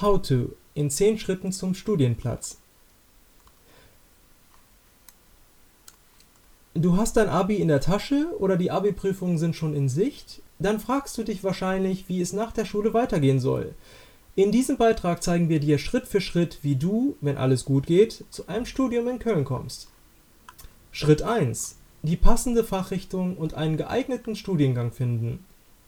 How to in 10 Schritten zum Studienplatz. Du hast dein Abi in der Tasche oder die Abi-Prüfungen sind schon in Sicht? Dann fragst du dich wahrscheinlich, wie es nach der Schule weitergehen soll. In diesem Beitrag zeigen wir dir Schritt für Schritt, wie du, wenn alles gut geht, zu einem Studium in Köln kommst. Schritt 1: Die passende Fachrichtung und einen geeigneten Studiengang finden.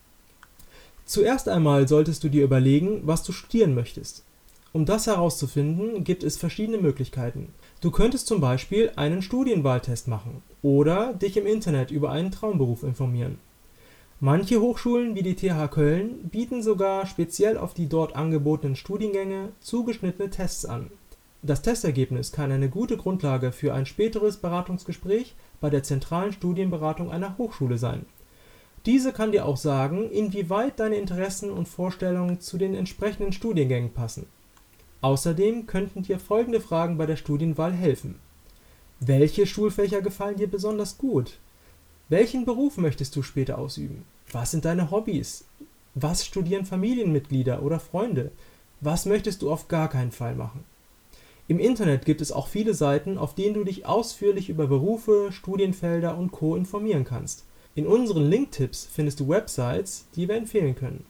Zuerst einmal solltest du dir überlegen, was du studieren möchtest. Um das herauszufinden, gibt es verschiedene Möglichkeiten. Du könntest zum Beispiel einen Studienwahltest machen oder dich im Internet über einen Traumberuf informieren. Manche Hochschulen wie die TH Köln bieten sogar speziell auf die dort angebotenen Studiengänge zugeschnittene Tests an. Das Testergebnis kann eine gute Grundlage für ein späteres Beratungsgespräch bei der zentralen Studienberatung einer Hochschule sein. Diese kann dir auch sagen, inwieweit deine Interessen und Vorstellungen zu den entsprechenden Studiengängen passen. Außerdem könnten dir folgende Fragen bei der Studienwahl helfen: Welche Schulfächer gefallen dir besonders gut? Welchen Beruf möchtest du später ausüben? Was sind deine Hobbys? Was studieren Familienmitglieder oder Freunde? Was möchtest du auf gar keinen Fall machen? Im Internet gibt es auch viele Seiten, auf denen du dich ausführlich über Berufe, Studienfelder und Co. informieren kannst. In unseren Linktipps findest du Websites, die wir empfehlen können.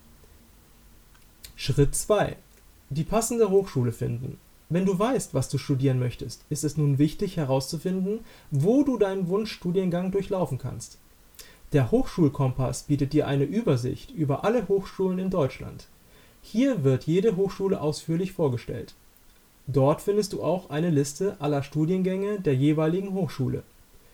Schritt 2: Die passende Hochschule finden. Wenn du weißt, was du studieren möchtest, ist es nun wichtig herauszufinden, wo du deinen Wunschstudiengang durchlaufen kannst. Der Hochschulkompass bietet dir eine Übersicht über alle Hochschulen in Deutschland. Hier wird jede Hochschule ausführlich vorgestellt. Dort findest du auch eine Liste aller Studiengänge der jeweiligen Hochschule.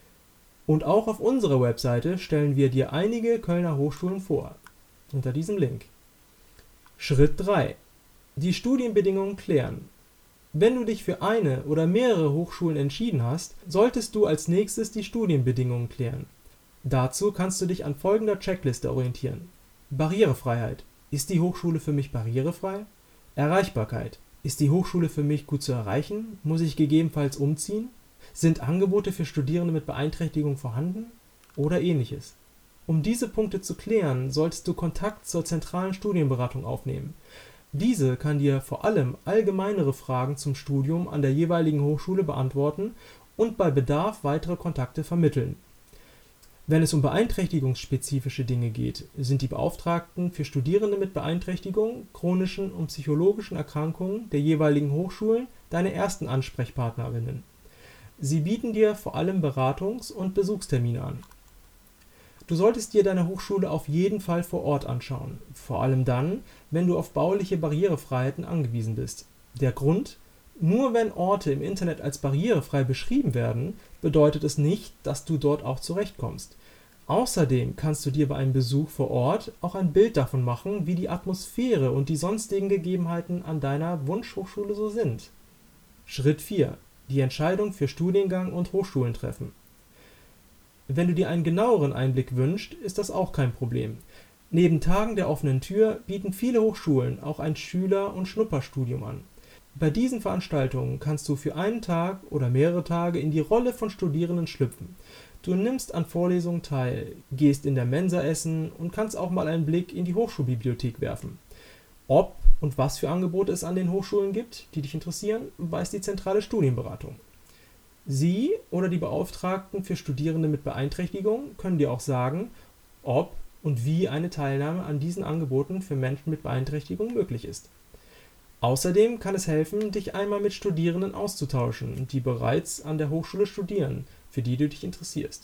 Und auch auf unserer Webseite stellen wir dir einige Kölner Hochschulen vor, unter diesem Link. Schritt 3: Die Studienbedingungen klären. Wenn du dich für eine oder mehrere Hochschulen entschieden hast, solltest du als nächstes die Studienbedingungen klären. Dazu kannst du dich an folgender Checkliste orientieren. Barrierefreiheit: Ist die Hochschule für mich barrierefrei? Erreichbarkeit: Ist die Hochschule für mich gut zu erreichen? Muss ich gegebenenfalls umziehen? Sind Angebote für Studierende mit Beeinträchtigung vorhanden? Oder ähnliches. Um diese Punkte zu klären, solltest du Kontakt zur zentralen Studienberatung aufnehmen. Diese kann dir vor allem allgemeinere Fragen zum Studium an der jeweiligen Hochschule beantworten und bei Bedarf weitere Kontakte vermitteln. Wenn es um beeinträchtigungsspezifische Dinge geht, sind die Beauftragten für Studierende mit Beeinträchtigung, chronischen und psychologischen Erkrankungen der jeweiligen Hochschulen deine ersten Ansprechpartnerinnen. Sie bieten dir vor allem Beratungs- und Besuchstermine an. Du solltest dir deine Hochschule auf jeden Fall vor Ort anschauen, vor allem dann, wenn du auf bauliche Barrierefreiheiten angewiesen bist. Der Grund: Nur wenn Orte im Internet als barrierefrei beschrieben werden, bedeutet es nicht, dass du dort auch zurechtkommst. Außerdem kannst du dir bei einem Besuch vor Ort auch ein Bild davon machen, wie die Atmosphäre und die sonstigen Gegebenheiten an deiner Wunschhochschule so sind. Schritt 4: Die Entscheidung für Studiengang und Hochschulen treffen. Wenn du dir einen genaueren Einblick wünschst, ist das auch kein Problem. Neben Tagen der offenen Tür bieten viele Hochschulen auch ein Schüler- und Schnupperstudium an. Bei diesen Veranstaltungen kannst du für einen Tag oder mehrere Tage in die Rolle von Studierenden schlüpfen. Du nimmst an Vorlesungen teil, gehst in der Mensa essen und kannst auch mal einen Blick in die Hochschulbibliothek werfen. Ob und was für Angebote es an den Hochschulen gibt, die dich interessieren, weiß die zentrale Studienberatung. Sie oder die Beauftragten für Studierende mit Beeinträchtigung können dir auch sagen, ob und wie eine Teilnahme an diesen Angeboten für Menschen mit Beeinträchtigung möglich ist. Außerdem kann es helfen, dich einmal mit Studierenden auszutauschen, die bereits an der Hochschule studieren, für die du dich interessierst.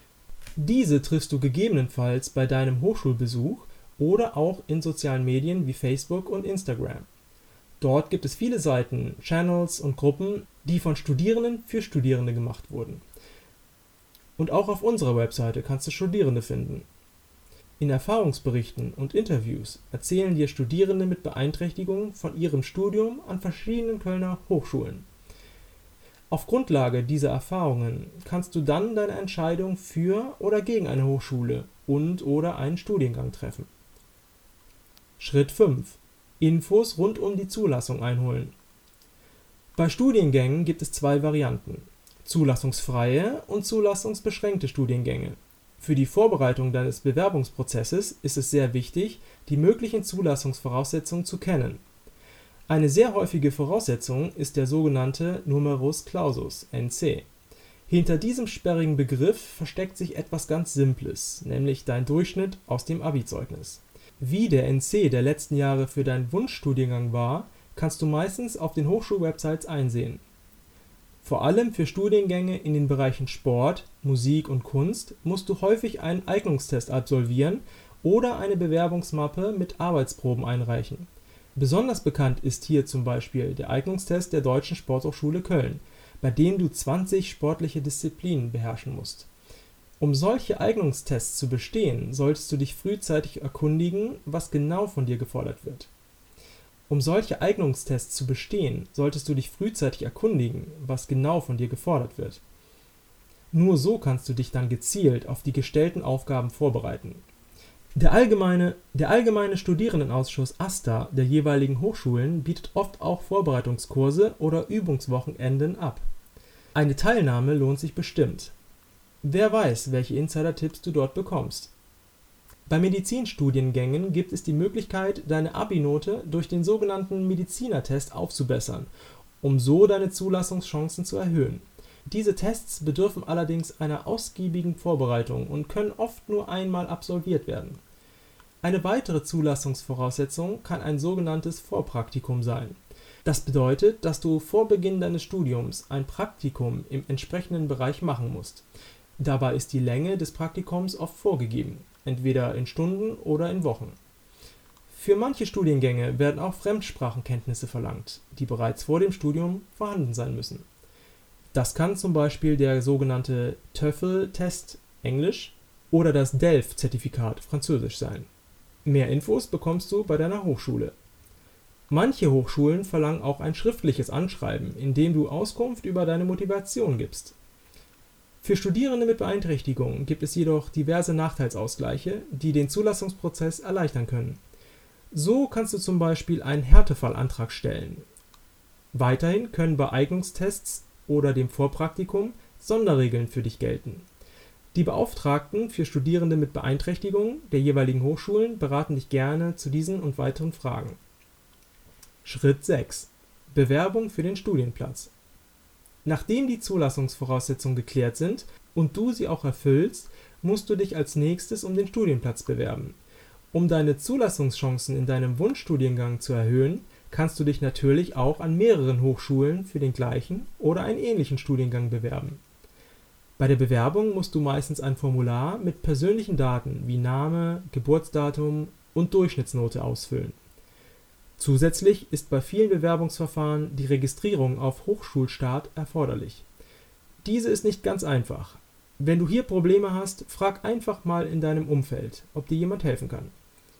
Diese triffst du gegebenenfalls bei deinem Hochschulbesuch oder auch in sozialen Medien wie Facebook und Instagram. Dort gibt es viele Seiten, Channels und Gruppen, die von Studierenden für Studierende gemacht wurden. Und auch auf unserer Webseite kannst du Studierende finden. In Erfahrungsberichten und Interviews erzählen dir Studierende mit Beeinträchtigungen von ihrem Studium an verschiedenen Kölner Hochschulen. Auf Grundlage dieser Erfahrungen kannst du dann deine Entscheidung für oder gegen eine Hochschule und/oder einen Studiengang treffen. Schritt 5: Infos rund um die Zulassung einholen. Bei Studiengängen gibt es 2 Varianten: zulassungsfreie und zulassungsbeschränkte Studiengänge. Für die Vorbereitung deines Bewerbungsprozesses ist es sehr wichtig, die möglichen Zulassungsvoraussetzungen zu kennen. Eine sehr häufige Voraussetzung ist der sogenannte Numerus Clausus (NC). Hinter diesem sperrigen Begriff versteckt sich etwas ganz Simples, nämlich dein Durchschnitt aus dem Abi-Zeugnis. Wie der NC der letzten Jahre für deinen Wunschstudiengang war, kannst du meistens auf den Hochschulwebsites einsehen. Vor allem für Studiengänge in den Bereichen Sport, Musik und Kunst musst du häufig einen Eignungstest absolvieren oder eine Bewerbungsmappe mit Arbeitsproben einreichen. Besonders bekannt ist hier zum Beispiel der Eignungstest der Deutschen Sporthochschule Köln, bei dem du 20 sportliche Disziplinen beherrschen musst. Um solche Eignungstests zu bestehen, solltest du dich frühzeitig erkundigen, was genau von dir gefordert wird. Nur so kannst du dich dann gezielt auf die gestellten Aufgaben vorbereiten. Der allgemeine Studierendenausschuss AStA der jeweiligen Hochschulen bietet oft auch Vorbereitungskurse oder Übungswochenenden ab. Eine Teilnahme lohnt sich bestimmt. Wer weiß, welche Insider-Tipps du dort bekommst. Bei Medizinstudiengängen gibt es die Möglichkeit, deine Abi-Note durch den sogenannten Medizinertest aufzubessern, um so deine Zulassungschancen zu erhöhen. Diese Tests bedürfen allerdings einer ausgiebigen Vorbereitung und können oft nur einmal absolviert werden. Eine weitere Zulassungsvoraussetzung kann ein sogenanntes Vorpraktikum sein. Das bedeutet, dass du vor Beginn deines Studiums ein Praktikum im entsprechenden Bereich machen musst. Dabei ist die Länge des Praktikums oft vorgegeben, entweder in Stunden oder in Wochen. Für manche Studiengänge werden auch Fremdsprachenkenntnisse verlangt, die bereits vor dem Studium vorhanden sein müssen. Das kann zum Beispiel der sogenannte TOEFL-Test (Englisch) oder das DELF-Zertifikat (Französisch) sein. Mehr Infos bekommst du bei deiner Hochschule. Manche Hochschulen verlangen auch ein schriftliches Anschreiben, in dem du Auskunft über deine Motivation gibst. Für Studierende mit Beeinträchtigungen gibt es jedoch diverse Nachteilsausgleiche, die den Zulassungsprozess erleichtern können. So kannst du zum Beispiel einen Härtefallantrag stellen. Weiterhin können bei Eignungstests oder dem Vorpraktikum Sonderregeln für dich gelten. Die Beauftragten für Studierende mit Beeinträchtigungen der jeweiligen Hochschulen beraten dich gerne zu diesen und weiteren Fragen. Schritt 6: Bewerbung für den Studienplatz. Nachdem die Zulassungsvoraussetzungen geklärt sind und du sie auch erfüllst, musst du dich als nächstes um den Studienplatz bewerben. Um deine Zulassungschancen in deinem Wunschstudiengang zu erhöhen, kannst du dich natürlich auch an mehreren Hochschulen für den gleichen oder einen ähnlichen Studiengang bewerben. Bei der Bewerbung musst du meistens ein Formular mit persönlichen Daten wie Name, Geburtsdatum und Durchschnittsnote ausfüllen. Zusätzlich ist bei vielen Bewerbungsverfahren die Registrierung auf Hochschulstart erforderlich. Diese ist nicht ganz einfach. Wenn du hier Probleme hast, frag einfach mal in deinem Umfeld, ob dir jemand helfen kann.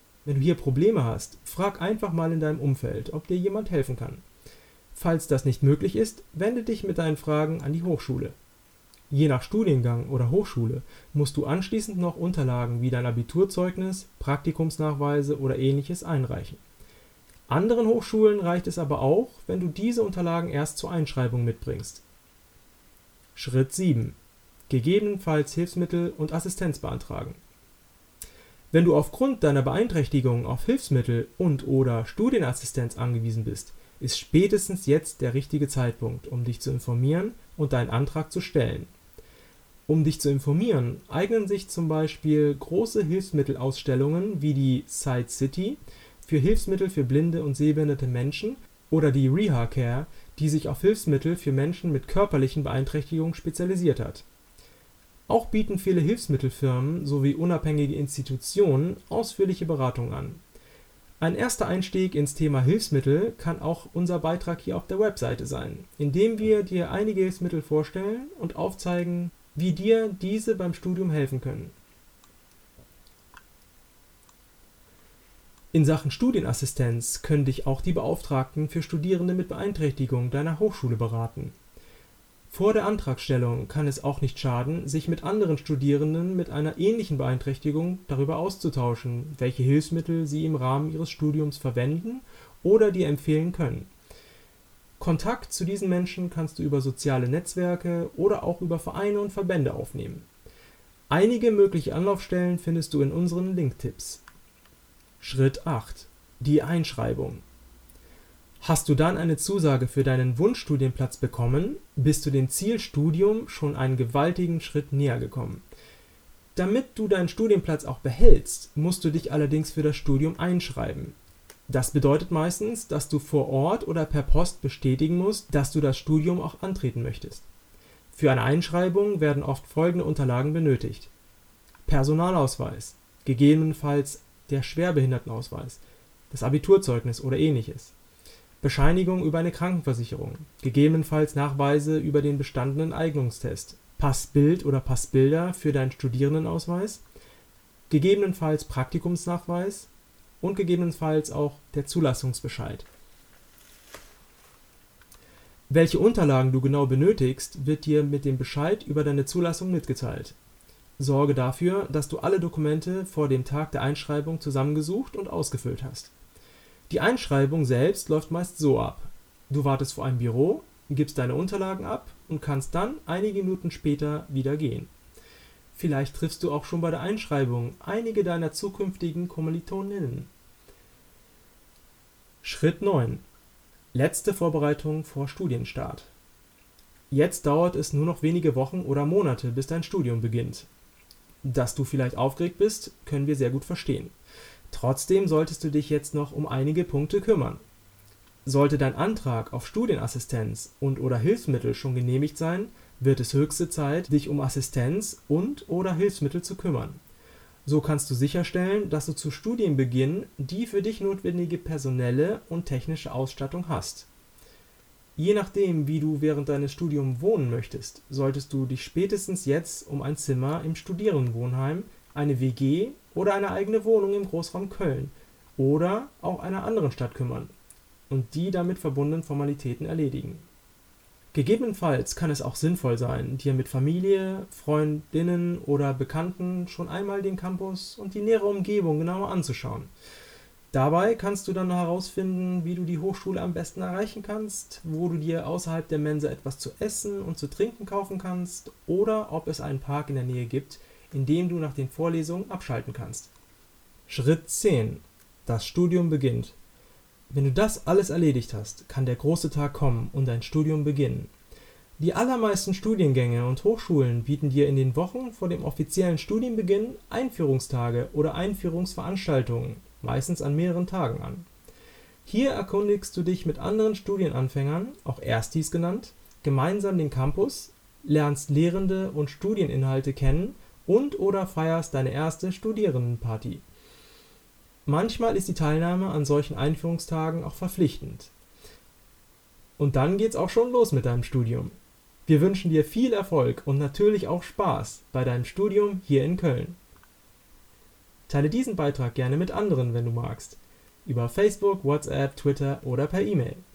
Falls das nicht möglich ist, wende dich mit deinen Fragen an die Hochschule. Je nach Studiengang oder Hochschule musst du anschließend noch Unterlagen wie dein Abiturzeugnis, Praktikumsnachweise oder Ähnliches einreichen. Anderen Hochschulen reicht es aber auch, wenn du diese Unterlagen erst zur Einschreibung mitbringst. Schritt 7: Gegebenenfalls Hilfsmittel und Assistenz beantragen. Wenn du aufgrund deiner Beeinträchtigung auf Hilfsmittel und/oder Studienassistenz angewiesen bist, ist spätestens jetzt der richtige Zeitpunkt, um dich zu informieren und deinen Antrag zu stellen. Um dich zu informieren, eignen sich zum Beispiel große Hilfsmittelausstellungen wie die Side City für Hilfsmittel für blinde und sehbehinderte Menschen oder die RehaCare, die sich auf Hilfsmittel für Menschen mit körperlichen Beeinträchtigungen spezialisiert hat. Auch bieten viele Hilfsmittelfirmen sowie unabhängige Institutionen ausführliche Beratung an. Ein erster Einstieg ins Thema Hilfsmittel kann auch unser Beitrag hier auf der Webseite sein, in dem wir dir einige Hilfsmittel vorstellen und aufzeigen, wie dir diese beim Studium helfen können. In Sachen Studienassistenz können dich auch die Beauftragten für Studierende mit Beeinträchtigung deiner Hochschule beraten. Vor der Antragstellung kann es auch nicht schaden, sich mit anderen Studierenden mit einer ähnlichen Beeinträchtigung darüber auszutauschen, welche Hilfsmittel sie im Rahmen ihres Studiums verwenden oder dir empfehlen können. Kontakt zu diesen Menschen kannst du über soziale Netzwerke oder auch über Vereine und Verbände aufnehmen. Einige mögliche Anlaufstellen findest du in unseren Linktipps. Schritt 8: Die Einschreibung. Hast du dann eine Zusage für deinen Wunschstudienplatz bekommen, bist du dem Zielstudium schon einen gewaltigen Schritt näher gekommen. Damit du deinen Studienplatz auch behältst, musst du dich allerdings für das Studium einschreiben. Das bedeutet meistens, dass du vor Ort oder per Post bestätigen musst, dass du das Studium auch antreten möchtest. Für eine Einschreibung werden oft folgende Unterlagen benötigt: Personalausweis, gegebenenfalls der Schwerbehindertenausweis, das Abiturzeugnis oder ähnliches, Bescheinigung über eine Krankenversicherung, gegebenenfalls Nachweise über den bestandenen Eignungstest, Passbild oder Passbilder für deinen Studierendenausweis, gegebenenfalls Praktikumsnachweis und gegebenenfalls auch der Zulassungsbescheid. Welche Unterlagen du genau benötigst, wird dir mit dem Bescheid über deine Zulassung mitgeteilt. Sorge dafür, dass du alle Dokumente vor dem Tag der Einschreibung zusammengesucht und ausgefüllt hast. Die Einschreibung selbst läuft meist so ab: Du wartest vor einem Büro, gibst deine Unterlagen ab und kannst dann einige Minuten später wieder gehen. Vielleicht triffst du auch schon bei der Einschreibung einige deiner zukünftigen Kommilitoninnen. Schritt 9. Letzte Vorbereitung vor Studienstart. Jetzt dauert es nur noch wenige Wochen oder Monate, bis dein Studium beginnt. Dass du vielleicht aufgeregt bist, können wir sehr gut verstehen. Trotzdem solltest du dich jetzt noch um einige Punkte kümmern. Sollte dein Antrag auf Studienassistenz und/oder Hilfsmittel schon genehmigt sein, wird es höchste Zeit, dich um Assistenz und/oder Hilfsmittel zu kümmern. So kannst du sicherstellen, dass du zu Studienbeginn die für dich notwendige personelle und technische Ausstattung hast. Je nachdem, wie du während deines Studiums wohnen möchtest, solltest du dich spätestens jetzt um ein Zimmer im Studierendenwohnheim, eine WG oder eine eigene Wohnung im Großraum Köln oder auch einer anderen Stadt kümmern und die damit verbundenen Formalitäten erledigen. Gegebenenfalls kann es auch sinnvoll sein, dir mit Familie, Freundinnen oder Bekannten schon einmal den Campus und die nähere Umgebung genauer anzuschauen. Dabei kannst du dann herausfinden, wie du die Hochschule am besten erreichen kannst, wo du dir außerhalb der Mensa etwas zu essen und zu trinken kaufen kannst oder ob es einen Park in der Nähe gibt, in dem du nach den Vorlesungen abschalten kannst. Schritt 10. Das Studium beginnt. Wenn du das alles erledigt hast, kann der große Tag kommen und dein Studium beginnen. Die allermeisten Studiengänge und Hochschulen bieten dir in den Wochen vor dem offiziellen Studienbeginn Einführungstage oder Einführungsveranstaltungen, meistens an mehreren Tagen an. Hier erkundigst du dich mit anderen Studienanfängern, auch Erstis genannt, gemeinsam den Campus, lernst Lehrende und Studieninhalte kennen und/oder feierst deine erste Studierendenparty. Manchmal ist die Teilnahme an solchen Einführungstagen auch verpflichtend. Und dann geht's auch schon los mit deinem Studium. Wir wünschen dir viel Erfolg und natürlich auch Spaß bei deinem Studium hier in Köln. Teile diesen Beitrag gerne mit anderen, wenn du magst, über Facebook, WhatsApp, Twitter oder per E-Mail.